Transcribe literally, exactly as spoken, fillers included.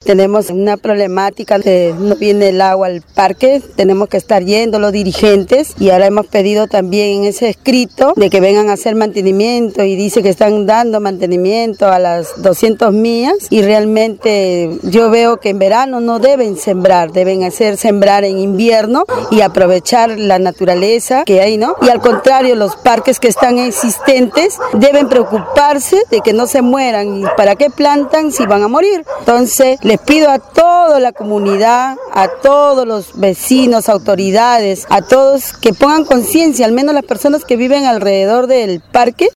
tenemos una problemática que no viene el agua al parque, tenemos que estar yendo los dirigentes y ahora hemos pedido también en ese escrito de que vengan a hacer mantenimiento y dice que están dando mantenimiento a las doscientas millas y realmente yo veo que en verano no deben sembrar, deben hacer sembrar en invierno y aprovechar la naturaleza que hay, ¿no? Y al contrario, los parques que están existentes deben preocuparse de que no se mueran. ¿Y para qué plantan si van a morir? Entonces, les pido a toda la comunidad, a todos los vecinos, autoridades, a todos que pongan conciencia, al menos las personas que viven alrededor del parque,